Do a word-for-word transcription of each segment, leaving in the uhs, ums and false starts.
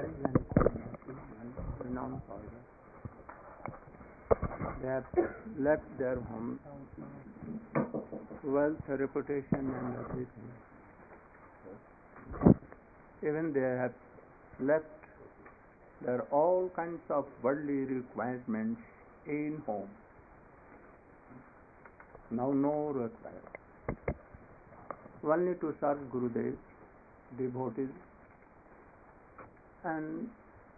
brahmacharis and sannyasis and renowned followers, they have left their homes, wealth, reputation and everything. Even they have left their all kinds of worldly requirements in home. Now no requirement. Only to serve Gurudev, devotees, and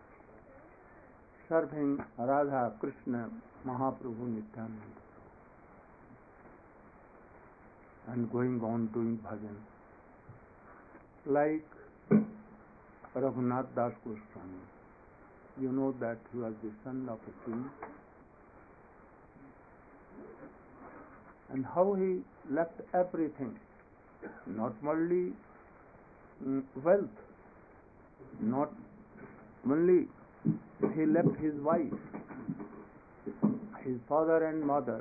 serving Radha, Krishna, Mahaprabhu, Nityananda, and going on doing bhajan. Like Raghunath Das Goswami, you know that he was the son of a king, and how he left everything, not only mm, wealth, not only he left his wife, his father and mother.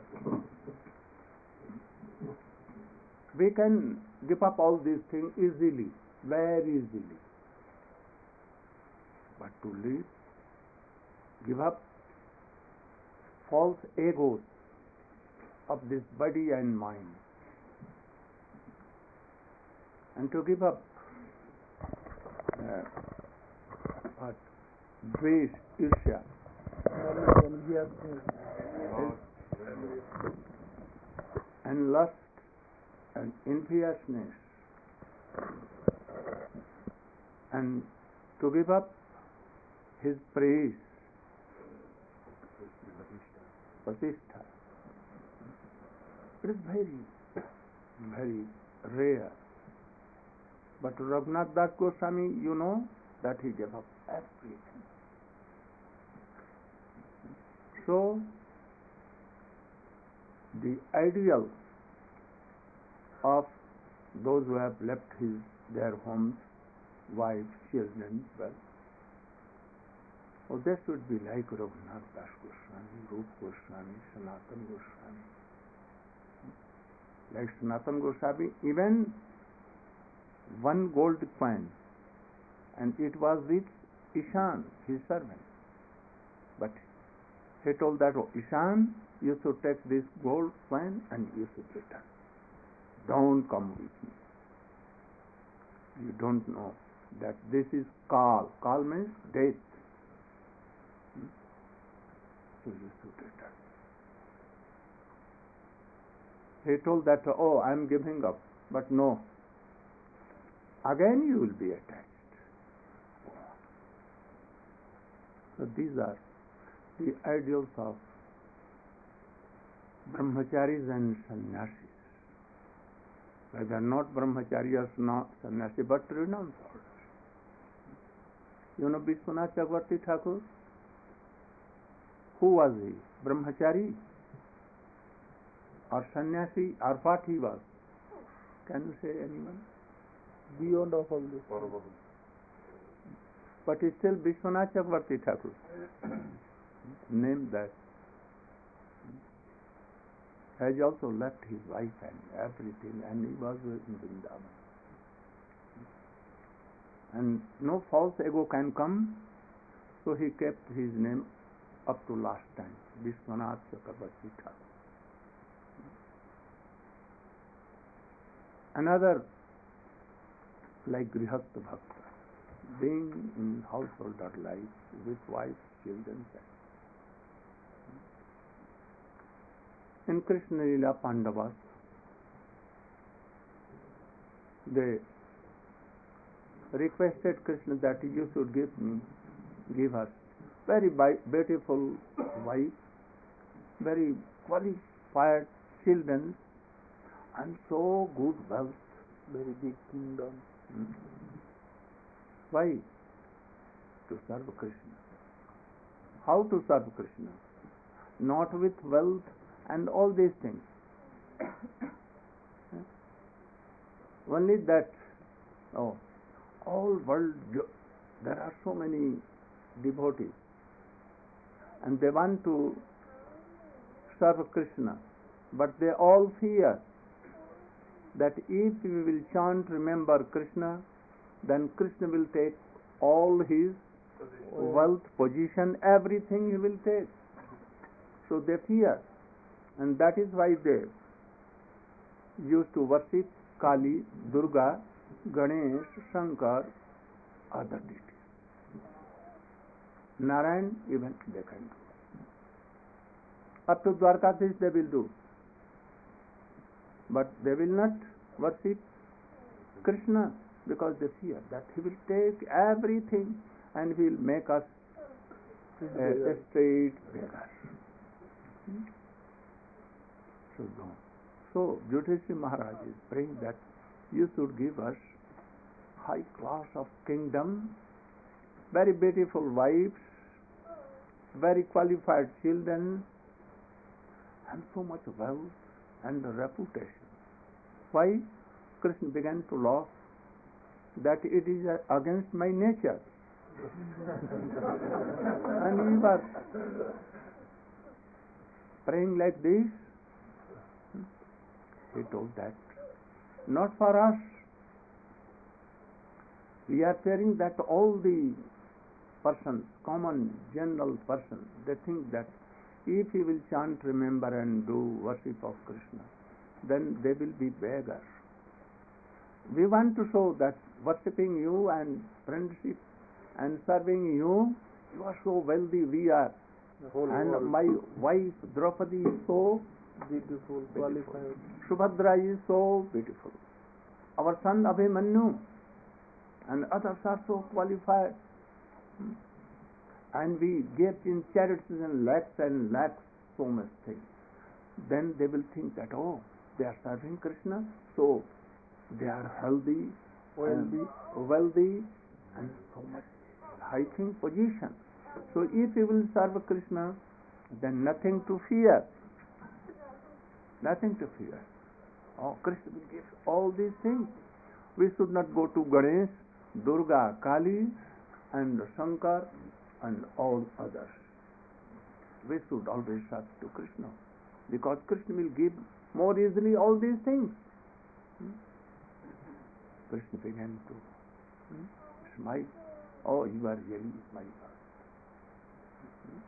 We can give up all these things easily, very easily. But to live, give up false egos of this body and mind, and to give up uh, what? Dvesh, Irsha, and lust and enviousness, and to give up his praise, Vasishtha. It is very, very rare. But Raghunath Das Goswami, you know that he gave up everything. So, the ideal of those who have left his their homes, wives, children, well, oh, they should be like Raghunath Das Goswami, Rup Goswami, Sanatana Goswami. Like Sanatana Goswami, even one gold coin, and it was with Ishan, his servant. But he told that, oh, Ishan, you should take this gold coin and you should return. Don't come with me. You don't know that this is Kal. Kal means death. So you should return. He told that, oh, I am giving up. But no. Again you will be attached. So these are the ideals of brahmacharis and sannyasis. Whether not brahmachari or not sannyasi, but renowned orders. You know Vishwanath Chakravarti Thakur? Who was he? Brahmachari or sannyasi, or what he was? Can you say anyone? Beyond of all this. But he still Vishwanath Chakravarti Thakur. Name that. Has also left his wife and everything, and he was in Vrindavan. And no false ego can come, so he kept his name up to last time, Vishwanath Chakravarti Thakur. Another, like Grihastha Bhakta, being in householder life with wife, children. In Krishna Lila Pandavas, they requested Krishna that you should give me, give us very beautiful wife, very qualified children, and so good wealth, very big kingdom. Hmm. Why? To serve Krishna. How to serve Krishna? Not with wealth and all these things. Only that, oh, all world, there are so many devotees, and they want to serve Krishna, but they all fear that if we will chant, remember Krishna, then Krishna will take all his wealth, position, everything he will take. So they fear, and that is why they used to worship Kali, Durga, Ganesh, Shankar, other deities. Narayan even they can do. Up to Dwarkadish they will do, but they will not worship Krishna because they fear that he will take everything and will make us a, a straight beggar. Hmm? So no. So Yudhishthira Maharaj is praying that you should give us high class of kingdom, very beautiful wives, very qualified children, and so much wealth and reputation. Why? Krishna began to laugh that it is against my nature. And we were praying like this. He told that not for us. We are fearing that all the persons, common, general persons, they think that if he will chant, remember and do worship of Krishna, then they will be beggars. We want to show that worshipping you and friendship and serving you, you are so wealthy, we are. And world. My wife Draupadi is so beautiful, qualified. Subhadra is so beautiful. Our son Abhimanyu and others are so qualified. And we get in charities and lakhs and lakhs so much things. Then they will think that, oh, they are serving Krishna, so they are healthy, wealthy, wealthy and so much high-thing position. So if we will serve Krishna, then nothing to fear. Nothing to fear. Oh, Krishna will give all these things. We should not go to Ganesh, Durga, Kali, and Shankar, and all others. We should always serve to Krishna, because Krishna will give more easily all these things. Hmm? Krishna began to hmm, smile. Oh, you are really my God. Hmm?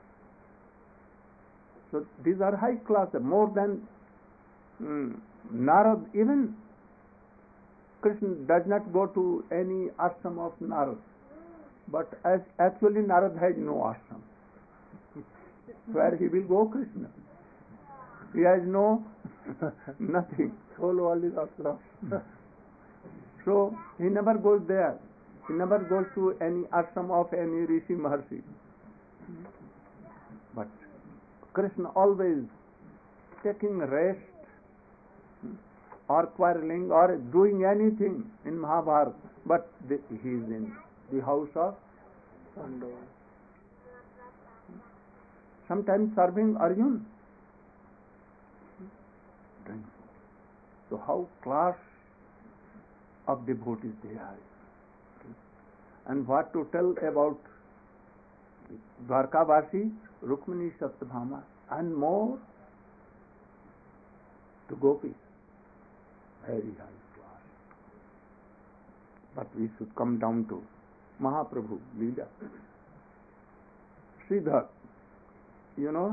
So these are high class, more than hmm, Narad. Even Krishna does not go to any ashram of Narad. But as actually Narad has no ashram. Where he will go, Krishna? He has no nothing. Whole world is ashram. So he never goes there. He never goes to any ashram of any Rishi Maharshi. But Krishna always taking rest or quarreling or doing anything in Mahabharata, but the, he is in the house of Pandava. Sometimes serving Arjun. So how class of devotees they are. And what to tell about Dwarkavasi, Rukmini, Satyabhama, and more to gopis. Very high class. But we should come down to Mahaprabhu, Leela. Sridhar, you know?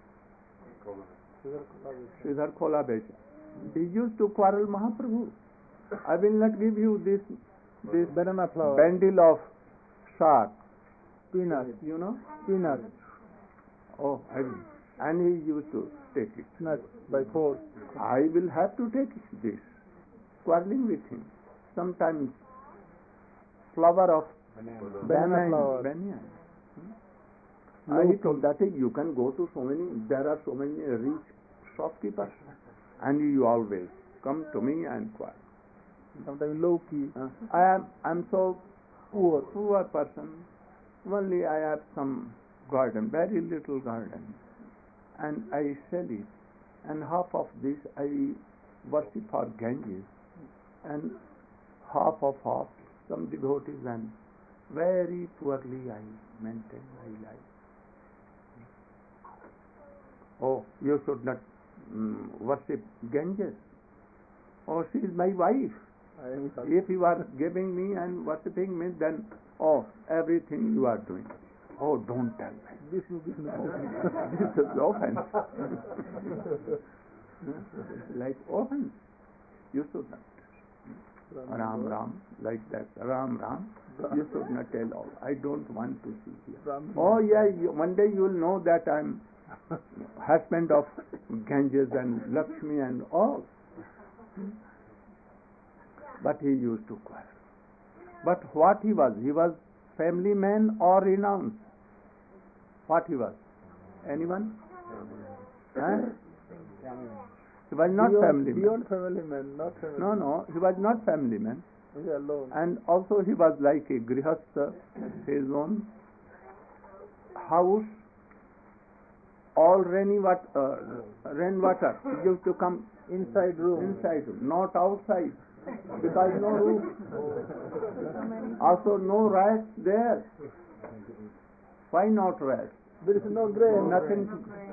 Sridhar Kolabecha. He used to quarrel Mahaprabhu. I will not give you this this banana flower, bundle of shark, peanuts, you know? Peanuts. Oh, I will. And he used to take it. Not by force. I will have to take this. Quarreling with him. Sometimes flower of banana, banana flower. Banana. Hmm? I told that you can go to so many, there are so many rich shopkeepers, and you always come to me and quarrel. Sometimes low key. Uh, I am I am so poor, poor person. Only I have some garden, very little garden, and I sell it, and half of this I worship for Ganges, and half of half some devotees, and very poorly I maintain my life. Oh, you should not um, worship Ganges. Oh, she is my wife. I am If you are giving me and worshipping me, then oh, everything you are doing. Oh, don't tell me. This will be This is offense. Like offense. You should not. Ram Ram, like that. Ram Ram. You should not tell all. I don't want to see here. Ram. Oh yeah, you, one day you will know that I'm husband of Ganges and Lakshmi and all. But he used to quarrel. But what he was? He was family man or renounced? What he was? Anyone? Huh? He was not beyond, family man. Beyond family man, not family No, no, he was not family man. man. He alone. And also he was like a grihastha, his own house, all rainy water, uh, rain water used to come Inside room. inside, not outside, because no roof. Also no rats there. Why not rats? There is no grain. Nothing.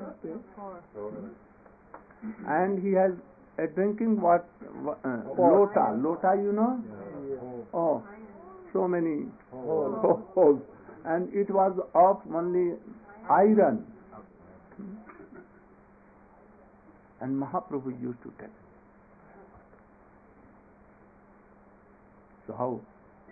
And he has a drinking what uh, lota. Lota, you know? Oh, so many holes. And it was of only iron. And Mahaprabhu used to tell. So how?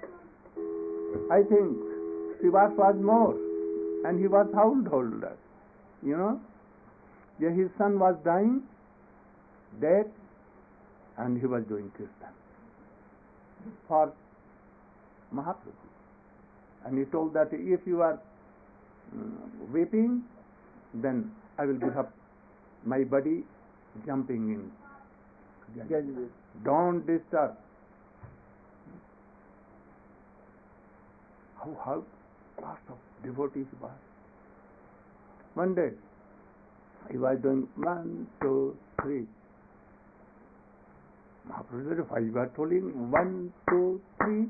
I think Srivas was more, and he was householder. You know? Yeah, his son was dying, dead, and he was doing kirtan for Mahaprabhu. And he told that if you are uh, weeping, then I will give up my body jumping in. Ganges. Don't disturb. How, how lots of devotees were. One day, he was doing one, two, three. Mahaprabhu said, why you are telling one, two, three?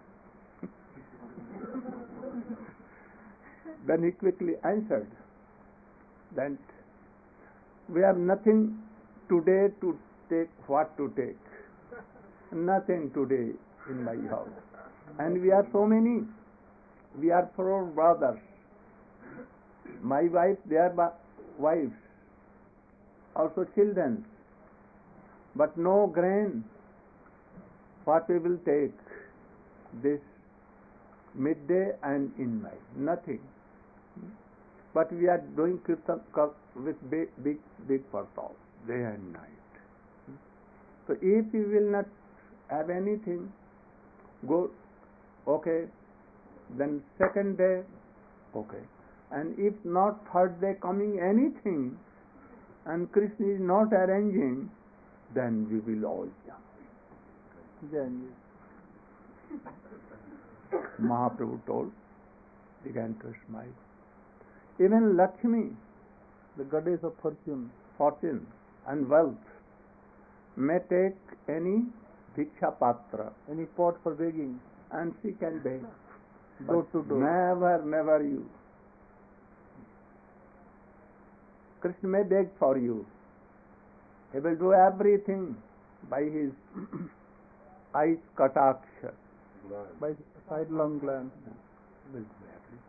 Then he quickly answered that we have nothing today to take, what to take. Nothing today in my house. And we are so many. We are four brothers. My wife, their wives, also children. But no grain. What we will take this midday and in night? Nothing. But we are doing kirtan with big, big, big purpose, day and night. So if you will not have anything, go, okay, then second day, okay. And if not third day coming anything, and Krishna is not arranging, then we will all jump. Ganges. Mahaprabhu told, began to smile. Even Lakshmi, The goddess of fortune. fortune and wealth, may take any bhiksha patra Any pot for begging. and she can beg. Door But to door. never, never you. Krishna may beg for you. He will do everything by his eyes kataksha. By sidelong glance. Will do everything.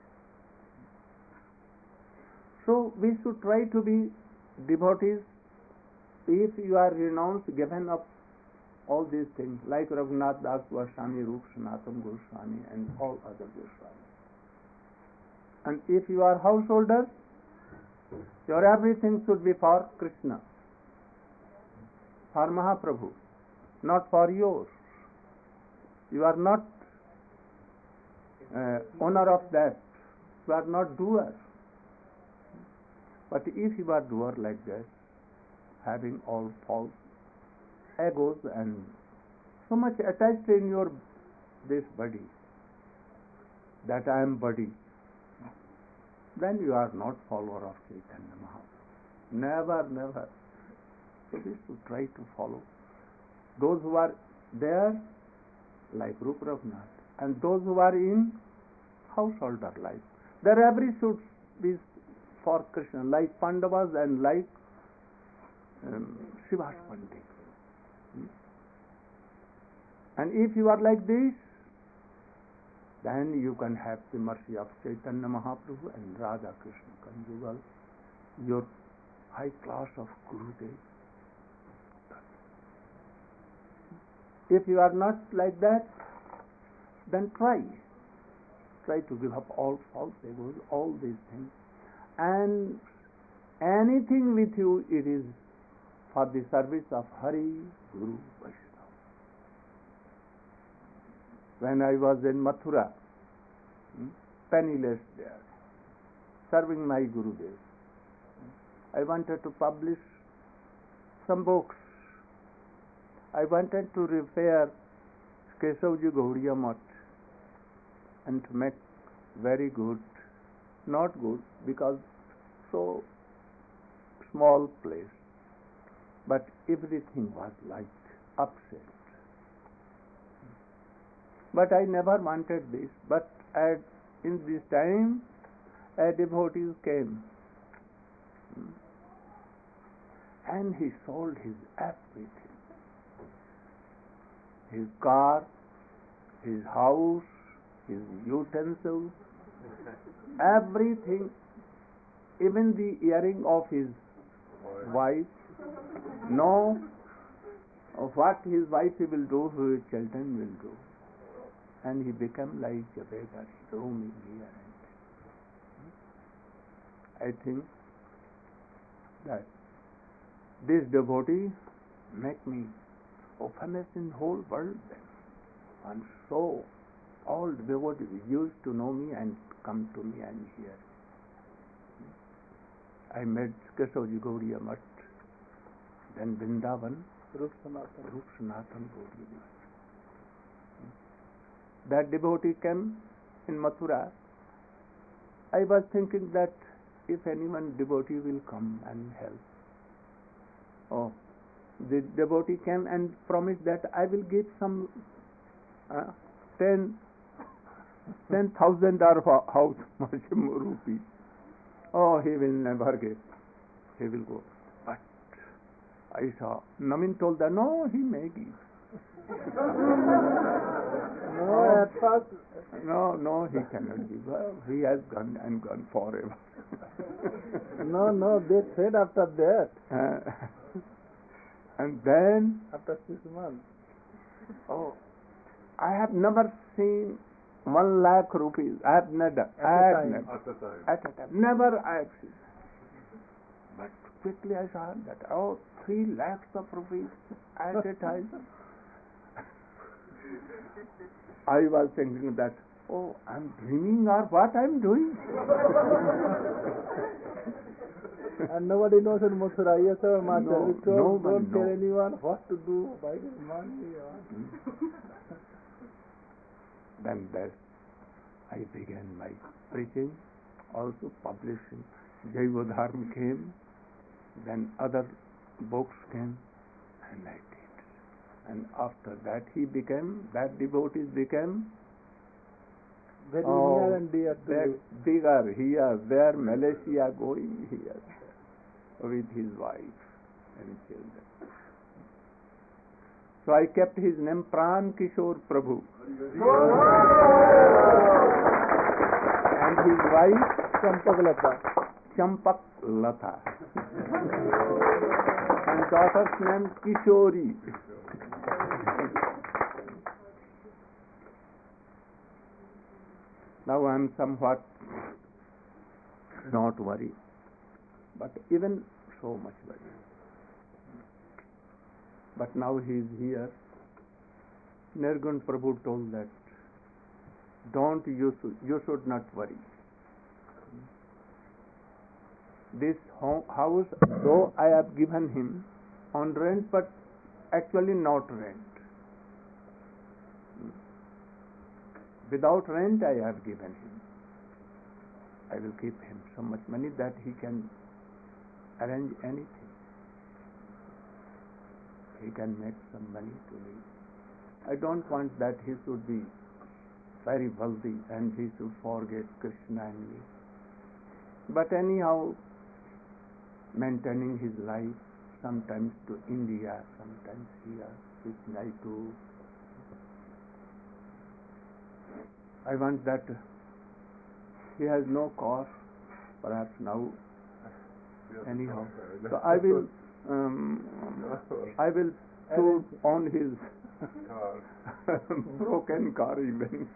So we should try to be devotees. If you are renounced, given up all these things, like Raghunath Das Goswami, Rup Sanatana Goswami, and all other Goswamis. And if you are householders, your everything should be for Krishna, for Mahaprabhu, not for yours. You are not uh, owner of that. You are not doer. But if you are doer like that, having all false egos and so much attached in your this body, that I am body, then you are not follower of Chaitanya Mahaprabhu. Never, never. So we should try to follow those who are there, like Rupa Raghunath, and those who are in householder life. Their every should be for Krishna, like Pandavas and like um, Srivas Pandit. Hmm? And if you are like this, then you can have the mercy of Chaitanya Mahaprabhu and Radha Krishna Conjugal, your high class of Gurudev. If you are not like that, then try. Try to give up all false egos, all these things. And anything with you, it is for the service of Hari, Guru, Vaishnava. When I was in Mathura, penniless there, serving my Gurudev, I wanted to publish some books. I wanted to repair Keshavji Gaudiya Math and to make very good, not good because so small place, but everything was like upset. But I never wanted this. But at in this time, a devotee came, and he sold his everything. His car, his house, his utensils, everything, even the earring of his wife. No, what his wife will do, his children will do. And he became like a beggar, roaming here and there. I think that this devotee make me famous in whole world then. And so all devotees used to know me and come to me and hear. I met Keshavji Gaudiya Math, then Vrindavan, Rup Sanatan Gaudiya Math. That devotee came in Mathura. I was thinking that if anyone devotee will come and help. Oh, the devotee came and promised that I will give some uh, ten ten thousand or how much rupees. Oh, he will never give. He will go. But I saw Naveen told that no, he may give. No, at first. No, no, he cannot give. Well, he has gone and gone forever. No, no, they said after that. Uh, and then, after six months. Oh, I have never seen one lakh rupees. I have never. At I a have time. never. At a time. At a time. Never I have seen. But quickly I saw that, oh, three lakhs of rupees at a time. I was thinking that, oh, I'm dreaming or what I'm doing. And nobody knows in Mathura. Yes, sir, Master. No, We told, no one don't tell knows. anyone what to do by this money. Then that I began my preaching, also publishing. Jaiva Dharma came, then other books came, and I did. And after that he became, that devotee became Very oh, near and dear to big, you. bigger here, there, Malaysia, going here with his wife and children. So I kept his name Pran Kishore Prabhu. And his wife Champak Lata. Champak Lata. And daughter's name Kishori. Now I am somewhat not worried, but even so much worried. But now he is here. Nirgun Prabhu told that, don't, you should, you should not worry. This house, though I have given him on rent, but actually not rent. Without rent I have given him. I will give him so much money that he can arrange anything. He can make some money to live. I don't want that he should be very wealthy and he should forget Krishna and me. But anyhow, maintaining his life, sometimes to India, sometimes here, which I do. I want that he has no car, perhaps now, anyhow. So I will, um, I will put on his broken car even.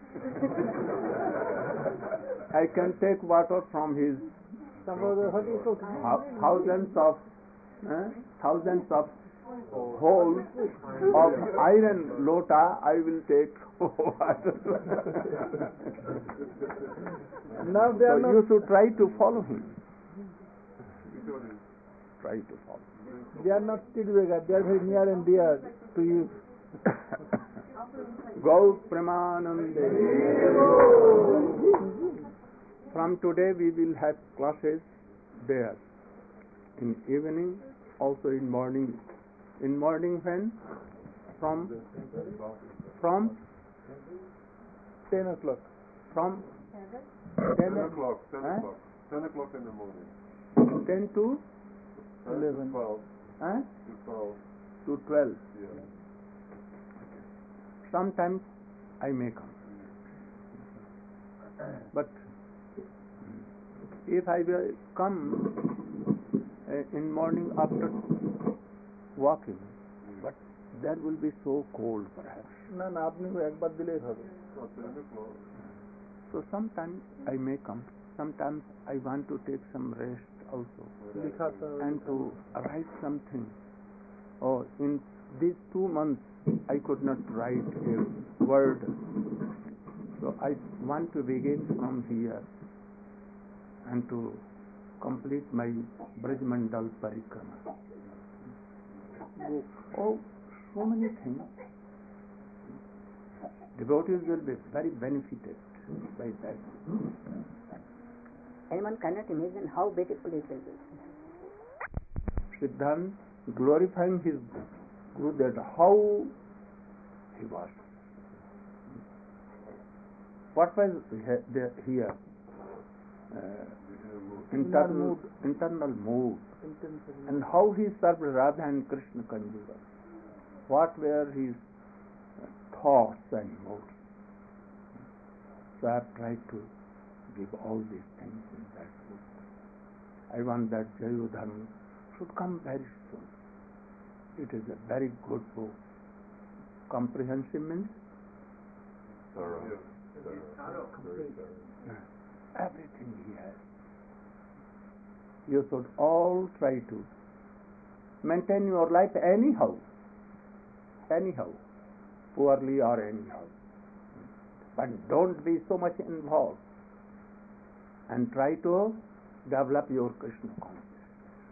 I can take water from his thousands of uh, thousands of holes of iron lota. I will take water. Now they So are not, you should try to follow him. Try to follow. they are not Tidvega, they are very near and dear to you. Gau Premanande. From today we will have classes there. In evening, also in morning. In morning when? From from Ten o'clock. from Ten ten o'clock, ten Huh? o'clock. Ten o'clock in the morning. ten to Ten Eleven. to twelve. huh? To twelve. to twelve. Yeah. Sometimes I may come. But if I will come uh, in morning after walking, but that will be so cold perhaps. না না আপনি একবার দিলেই হবে Not ten o'clock. So sometimes I may come. Sometimes I want to take some rest also লিখাতে হবে and to write something. Oh, in these two months I could not write a word. So I want to begin from here and to complete my Brajmandal Parikrama. Oh, so many things. Devotees will be very benefited by that. And one cannot imagine how beautiful it will be. Siddhant glorifying his Guru, that how he was. What was he- there here? Uh, internal mood. internal mood. Intensity. And how he served Radha and Krishna Kanjuga. What were his uh, thoughts and moods. So I have tried to give all these things in that book. I want that Jayodharma should come very soon. It is a very good book. Comprehensive means Thorough. Thorough. Very thorough. everything he has. You should all try to maintain your life anyhow, anyhow, poorly or anyhow. But don't be so much involved and try to develop your Krishna consciousness.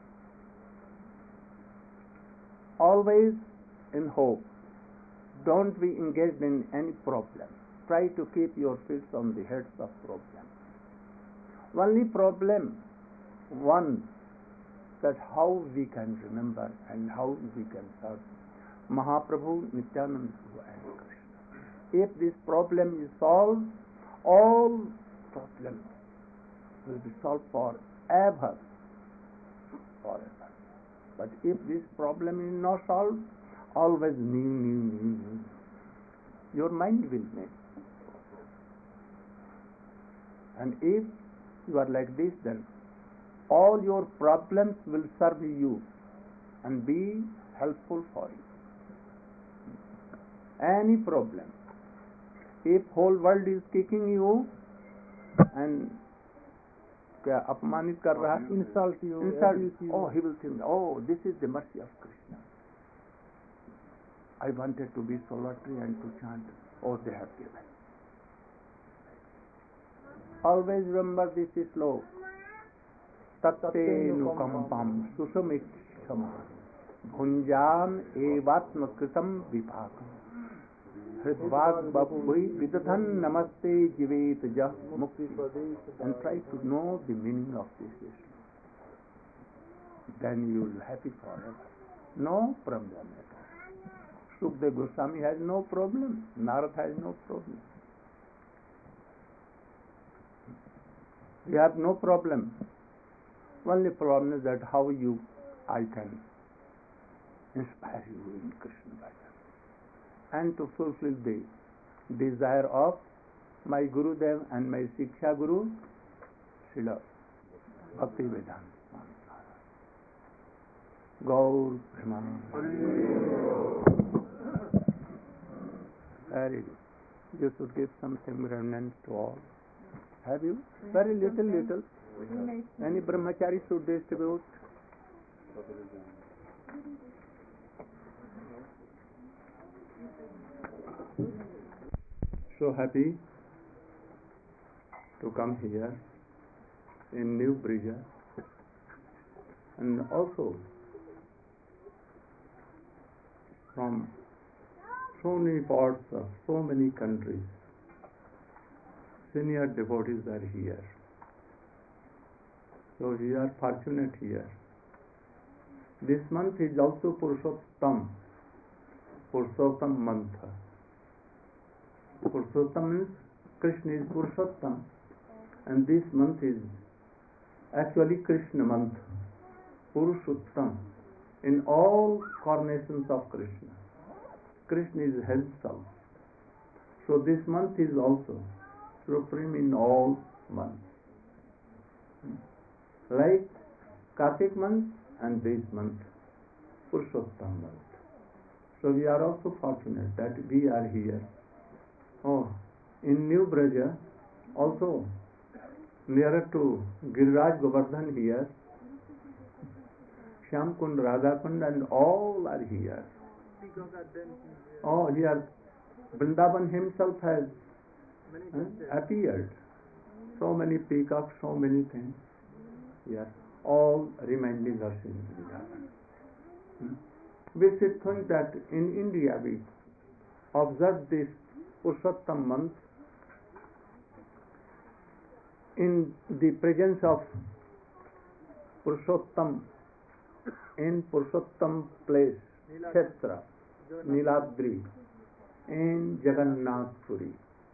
Always in hope. Don't be engaged in any problem. Try to keep your feet on the heads of problem. Only problem, one, that how we can remember and how we can serve Mahaprabhu, Nityananda Prabhu and Krishna. If this problem is solved, all problems will be solved forever. Forever. But if this problem is not solved, always new, new, new, new. Your mind will make. And if you are like this, then all your problems will serve you and be helpful for you. Any problem. If whole world is kicking you and क्या अपमानित कर रहा है, Insult you, insult, abuse you. oh, he will think, oh, this is the mercy of Krishna. I wanted to be solitary and to chant, oh, they have given. Always remember this slow. Tattenukampam susumikshama bhunjam evatma kritam vipakam hridvag babui vidadhan namaste jivet jah mukti. And try to know the meaning of this issue. Then you will be happy forever. No problem at all. Sukdev Goswami has no problem. Narad has no problem. We have no problem. Only problem is that how you, I can inspire you in Krishna Bhajan and to fulfill the desire of my Gurudev and my Shiksha Guru, Srila Bhakti Vedanta. Gaur Premanand. Very good. You should give something remnant to all. Have you? Very little, little. Any brahmachari should distribute. So happy to come here in New Brija, and also from so many parts of so many countries. Senior devotees are here. So we are fortunate here. This month is also Purushottam, Purushottam month. Purushottam means Krishna is Purushottam, and this month is actually Krishna month, Purushottam, in all carnations of Krishna. Krishna is himself. So this month is also supreme in all months. Like Kartik month and this month, Purushottam month. So we are also fortunate that we are here. Oh, in New Braja, also nearer to Giriraj Govardhan here, Shyamkund, Radhakund and all are here. Oh, here Vrindavan himself has uh, appeared. So many peacocks, so many things. Yes, all reminding us in Vrindavan. Hmm? We should think that in India we observe this Purushottam month in the presence of Purushottam in Purushottam place, Kshetra, Niladri, in Jagannath Puri.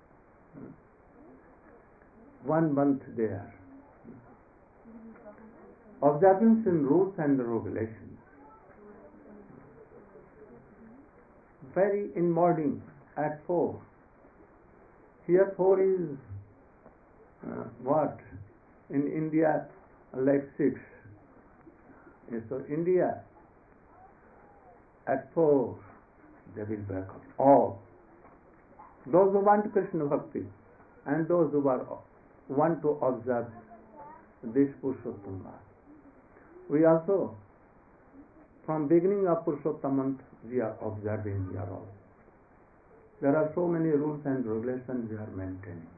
One month there. Observance in rules and regulations. Very in morning at four. Here four is uh, what? In India like six. Yes, so India at four they will wake up. All. Those who want Krishna Bhakti and those who are, want to observe this Purushottam month. We also, from beginning of Purushottam month, we are observing here all. There are so many rules and regulations we are maintaining.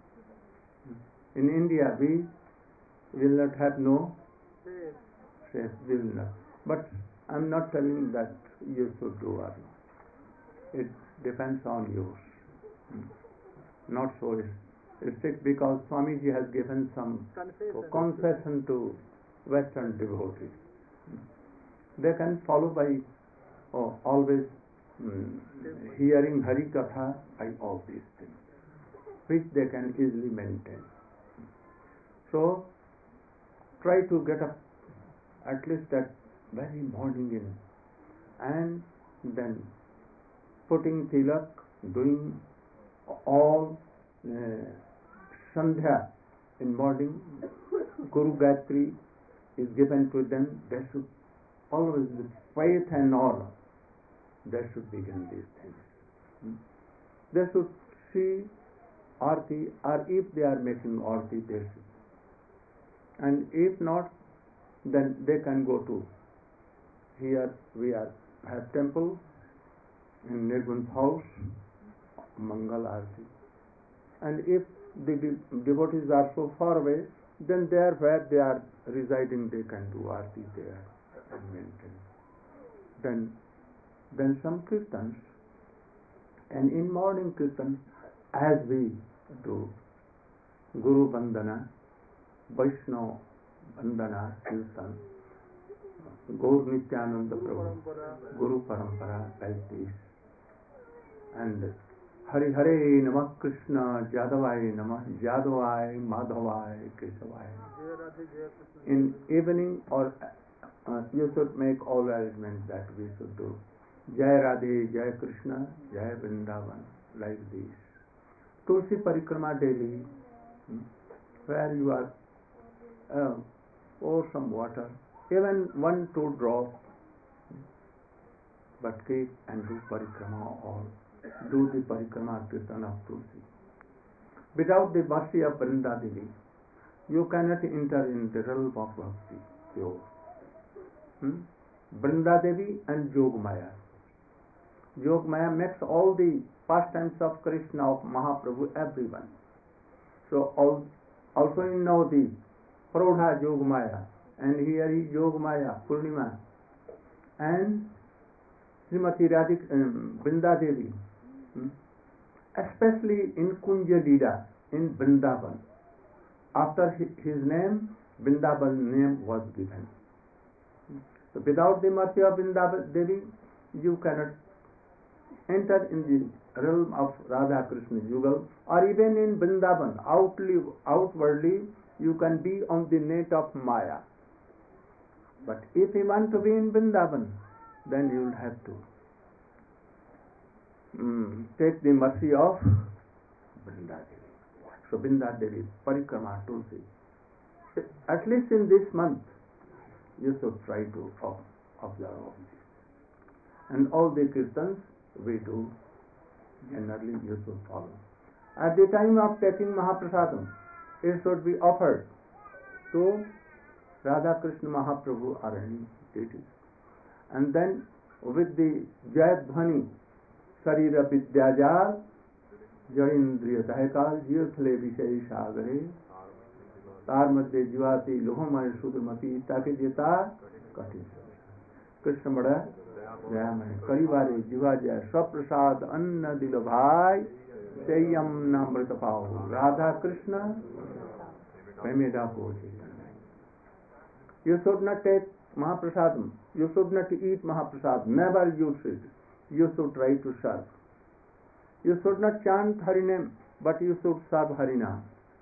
In India, we will not have no safe, will not. But I am not telling that you should do or not. It depends on you. Not so strict, because Swamiji has given some concession to Western devotees. They can follow by oh, always mm, hearing Hari Katha by all these things, which they can easily maintain. So, try to get up at least at very morning in, and then putting tilak, doing all uh, Sandhya in morning, Guru Gayatri is given to them. They should always with faith and awe, they should begin these things. Hmm? They should see Aarti, or if they are making Aarti, they should. And if not, then they can go to, here we are, have temple in Nirgun's house, Mangal Aarti. And if the de- devotees are so far away, then there where they are residing, they can do Aarti there and maintain. Then, then some Kirtans, and in morning Kirtan, as we do Guru Vandana, Vaishnava Vandana, Kirtan, Gaur Nityananda Prabhu, Guru Parampara, like this. And Hari Hare Namah Krishna Jadavai Namah Jadavai Madhavai Keshavai. In evening or uh, you should make all arrangements that we should do. Jai Radhe, Jai Krishna, Jai Vrindavan, like this. Tulsi Parikrama daily, hmm, where you are, uh, or some water, even one, two drops, but keep and do Parikrama or do the Parikrama Kirtan of Tulsi. Without the mercy of Vrinda Devi, you cannot enter in the realm of Bhakti, pure. Hmm? Vrinda Devi and Yogamaya. Yogamaya makes all the pastimes of Krishna, of Mahaprabhu, everyone. So all, also you know the Praudha Yogamaya, and here is Yogamaya, Purnima, and Srimati Radhika, um, Vrinda Devi, hmm? especially in Kunja Lila, in Vrindavan. After his name, Vrindavan name was given. So without the mercy of Vrindavan Devi, you cannot enter in the realm of Radha Krishna Yugal, or even in Vrindavan, outly, outwardly, you can be on the net of Maya. But if you want to be in Vrindavan, then you will have to mm, take the mercy of Vrinda Devi. So Vrinda Devi, Parikrama Tulsi. At least in this month, you should try to observe all this. And all the Kirtans we do, generally you should follow. At the time of taking Mahaprasadam, it should be offered to Radha Krishna Mahaprabhu or any deities. And then with the Jayadhvani, Sarira Vidyajar, Jarindriya Dahikal, Jyothale Vishay Sagare, तार मध्य जीवाती लोहमय सुधमती ताकि जेता कठिन कृष्ण बड़ा दयामय कई बारे जीवा जय स्वप्रसाद अन्न दिलो भाई सेयम नामृत पाओ राधा कृष्ण प्रेमेदा को You should not take Mahaprasadam. You should not eat Mahaprasad. Never you should. You should try to serve. You should not chant Harinam, but you should serve Harinam.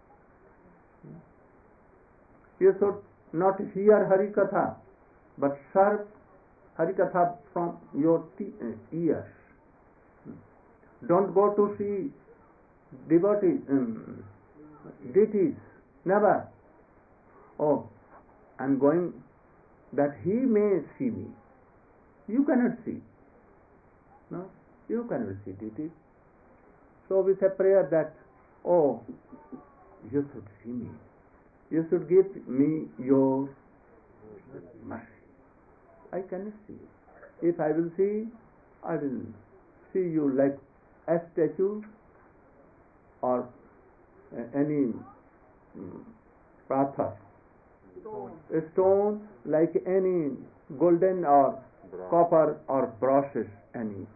You should not hear Harikatha, but serve Harikatha from your t- uh, ears. Don't go to see devotees, um, deities. Never. Oh, I'm going that he may see me. You cannot see. No, you cannot see deities. So with a prayer that, oh, you should see me. You should give me your mercy. I cannot see you. If I will see, I will see you like a statue or uh, any um, pathar, a stone like any golden or copper or brushes, any.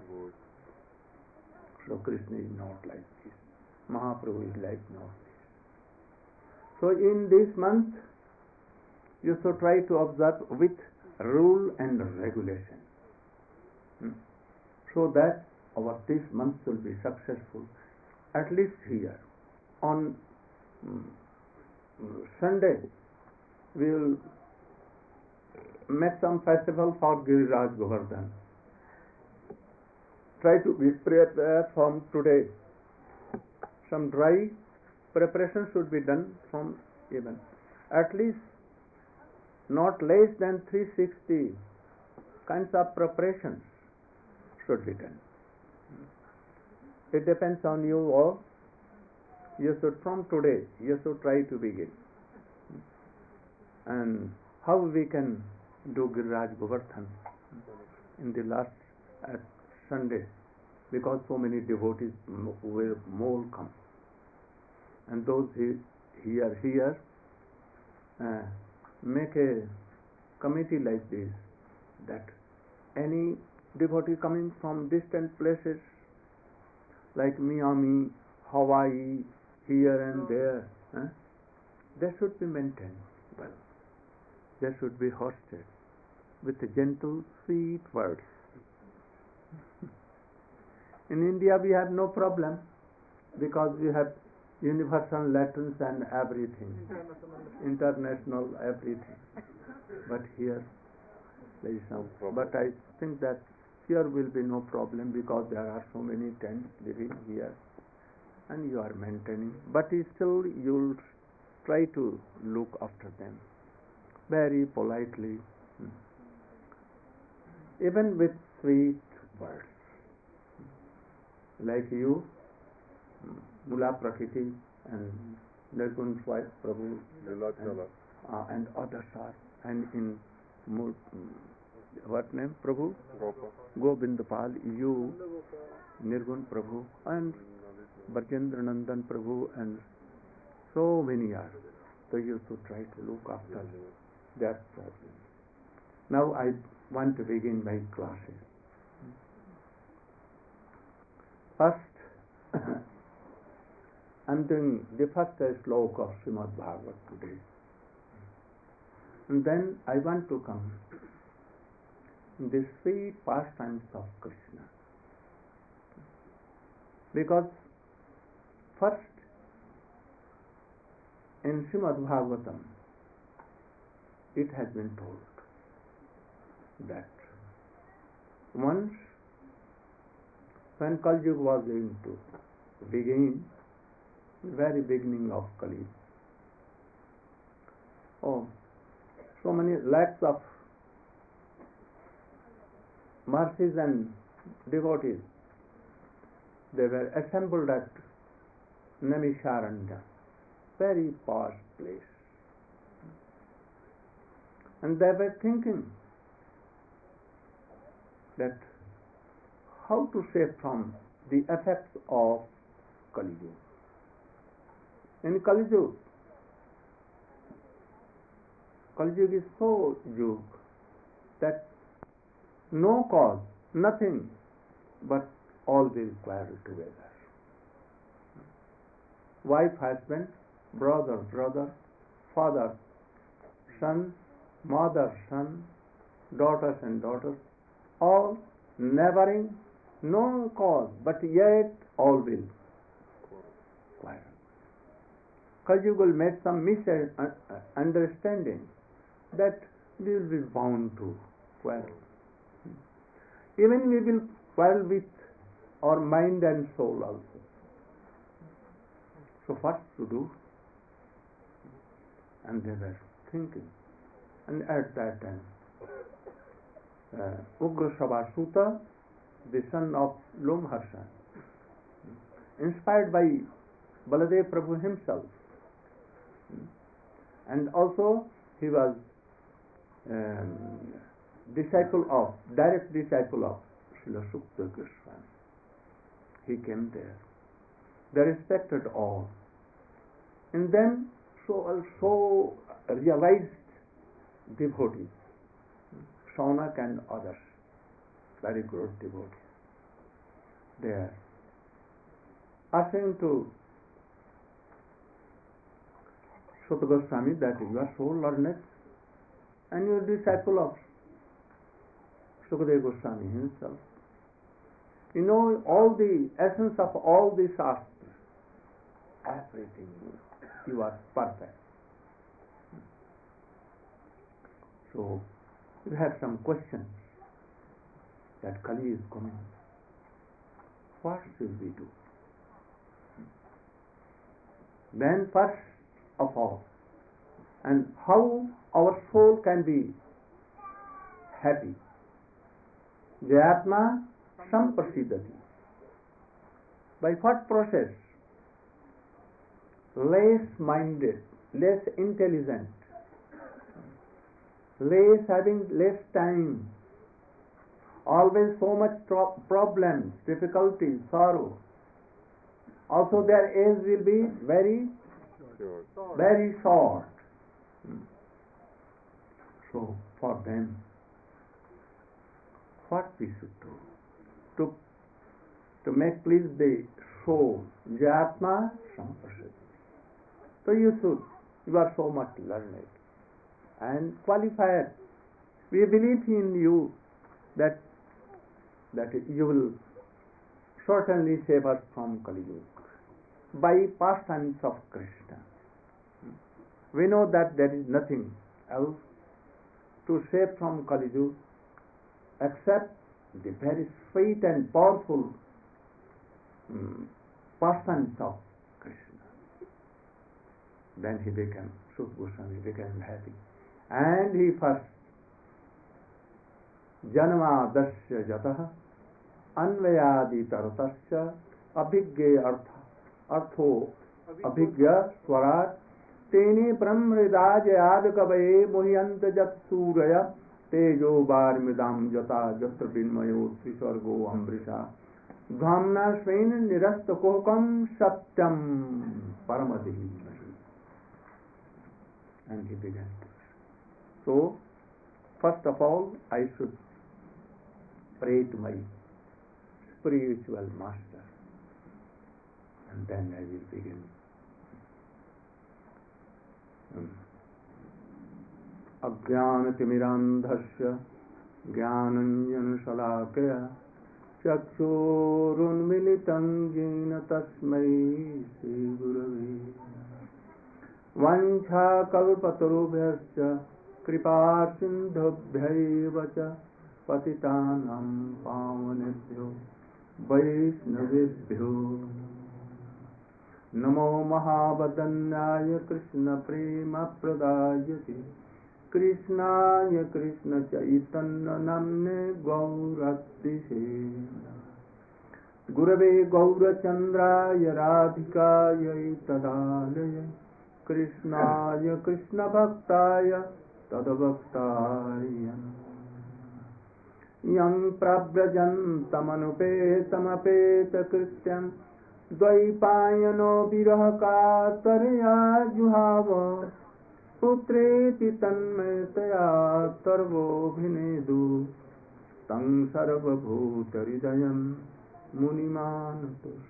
So Krishna is not like this. Mahaprabhu is like not this. So in this month, you should try to observe with rule and regulation, hmm? so that our this month will be successful. At least here on um, Sunday, we will make some festival for Giriraj Govardhan. Try to be prepared from today. Some dry preparation should be done from even at least not less than three hundred sixty kinds of preparations should be done. It depends on you, or you should from today you should try to begin. And how we can do Giriraj Govardhan in the last uh, Sunday, because so many devotees will more come. And those who here, here, uh, make a committee like this, that any devotee coming from distant places like Miami, Hawaii, here and there, uh, they should be maintained well. They should be hosted with gentle, sweet words. In India we have no problem because we have universal lessons and everything, international everything. But here there is no problem. But I think that here will be no problem because there are so many tents living here. and you are maintaining, but still you'll try to look after them very politely, even with sweet words. Like you, Mula Prakriti and Nirgun Swai Prabhu and, uh, and others are, and in Mur, what name Prabhu? Govindapal, you, Nirgun Prabhu and Brajendra Nandan Prabhu, and so many are. So you should try to look after their problem. Now I want to begin my classes. First, I'm doing the first sloka of Srimad Bhagavat today. And then I want to come the sweet pastimes of Krishna. Because first, in Srimad Bhagavatam, it has been told that once when Kali Yuga was going to begin, the very beginning of Kali, oh, so many lakhs of mercies and devotees, they were assembled at Naimisharanya, very posh place. And they were thinking that how to save from the effects of Kali Yuga. In Kali Yuga, Kali Yuga is so Yuga that no cause, nothing, but all will quarrel together. Wife, husband, brother, brother, father, son, mother, son, daughters and daughters, all neighboring, no cause, but yet all will quarrel. Kali Yuga will make some misunderstanding that we will be bound to quarrel. Even we will quarrel with our mind and soul also. So what to do? And they were thinking. And at that time, uh, Ugra Sabasuta, the son of Lomharsha, inspired by Baladev Prabhu himself, and also he was um, disciple of, direct disciple of Srila Sukta Goswami. He came there. They respected all. And then so also realized devotees, Shaunak and others, very good devotees, they are asking to Sukta Goswami that you are so learned and you are disciple of Sukadeva Goswami himself. You know all the essence of all the shastras, everything. You are perfect. So we have some questions that Kali is coming. What should we do? Then first of all, and how our soul can be happy. Jayatma samprasidati. By what process? Less minded, less intelligent, less having less time, always so much tro- problems, difficulties, sorrow. Also their age will be very, Sure. very short. So for them, what we should do? To, to make please the soul, Jatma Samprasad. So you should, you are so much learned and qualified. We believe in you that that you will certainly save us from Kali Yuga by pastimes of Krishna. We know that there is nothing else to save from Kali Yuga except the very sweet and powerful um, persons of Krishna. Then he became, Sut Goswami became happy. And he first, Janmadasya Jatah Anvayadi Taratasya Abhigya Artha Artho Abhigya Swarat Tene Brahmridajayad Kavaye Muhyanta Jat Suraya Tejo Varmidam Jata Jatra Binmayo Trisvargo Ambrisha Dhamna Svain Nirasta Kohkam Satyam Paramadihi. And he began. So, first of all, I should pray to my spiritual master, and then I will begin. Ajnanatimirandhasya Jnananjana Chakshurunmilitam Jena Tasmai Shri Gurave Vancha Kalpatarubhyascha Kripa Sindhubhyaiva Cha Patitanam Pavanebhyo Vaishnavibhyo Namo Mahavadanyaya Krishna Prema Pradayati Krishnaya Krishna Chaitanya Namne Gauratishe Gurave Gaurachandraya Radhikaya Tadalaya Krishnaya Krishna Bhaktaya Tadavaktaya Yam Prabrajantamanupeta Krityam Dvaipayano Viraha Katarya Juhava Putreti Tanmetaya Tarvo Bhinedu Tang Sarvabhutaridayam Munimanatus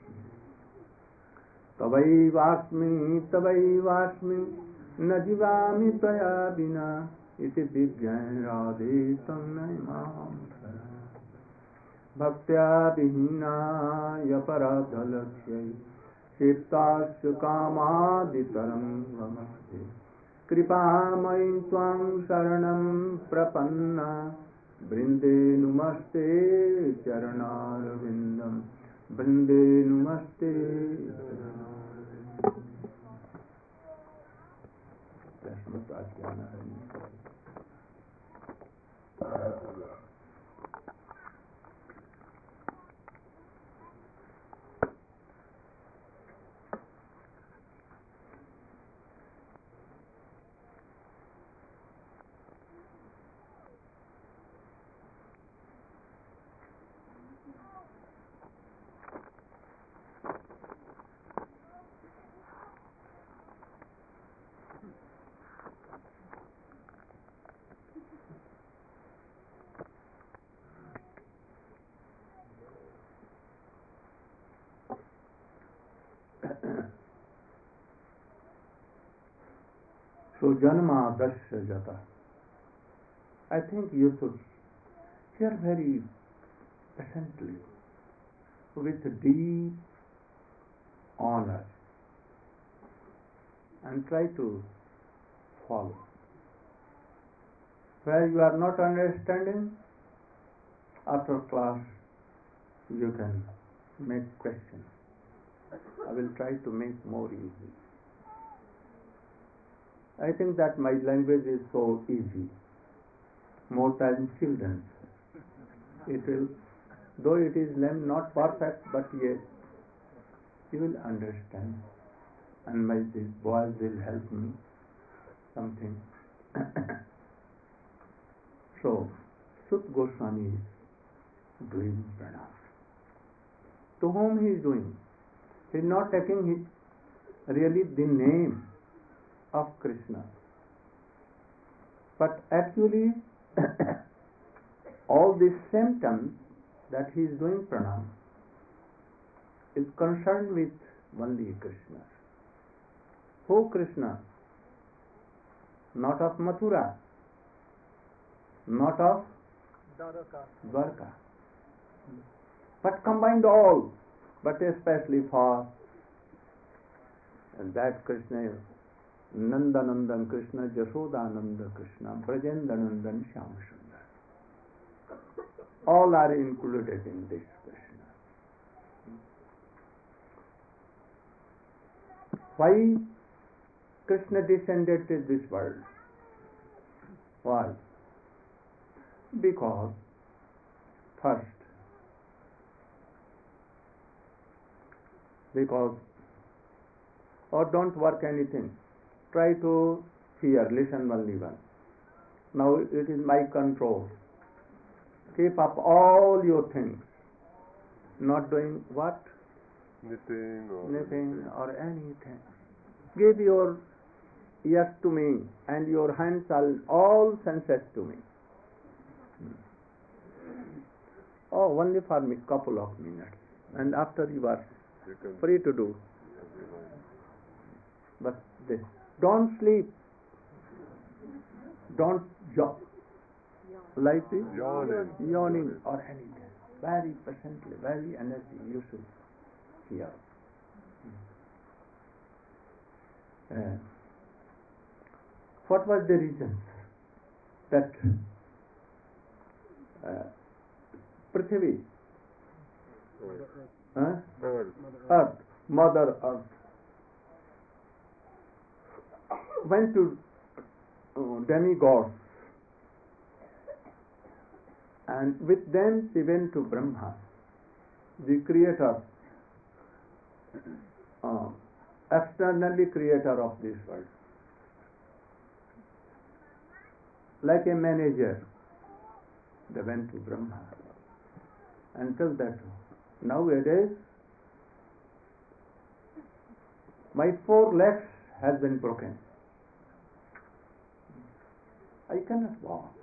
Tavaivasmi Tavaivasmi Najivami Taya Bina Iti Vijay Radhe Tannaimam Bhaktya Vihina Yaparadhalakshay Shiptasya Kamaditaram Vamaste Kripa Maim Twam Sharanam Prapanna Brinde Numaste Charanarvindam Brinde Numaste So Janma Dasya Jata. I think you should hear very patiently, with deep honor, and try to follow. Where you are not understanding, after class you can make questions. I will try to make more easy. I think that my language is so easy, more than children's. It will, though it is not perfect, but yes, you will understand, and my these boys will help me something. So, Sut Goswami is doing pranam. To whom he is doing? He is not taking his, really the name of Krishna, but actually all these symptoms that he is doing pranam is concerned with only Krishna. Who Krishna? Not of Mathura, not of Dwarka, but combined all, but especially for that Krishna, Nandanandan Krishna, Jashodananda Krishna, Brajendanandan Shyam Sundar. All are included in this Krishna. Why Krishna descended to this world? Why? Because first, because or don't work anything. Try to hear, listen only one. Now it is my control. Keep up all your things. Not doing what? Knitting or Nothing or anything. Give your ears to me and your hands all, all senses to me. Oh, only for me couple of minutes. And after you are you can free to do. everyone. But this. Don't sleep. Don't jump. Like this. Yawning. Yawning or anything. Very presently, very energy you should hear. Uh, what was the reason that uh, Prithvi, uh, Earth. Earth, Mother Earth, went to uh, demigods, and with them she went to Brahma, the creator, uh, externally creator of this world, like a manager. They went to Brahma and told that nowadays my four legs has been broken. I cannot walk.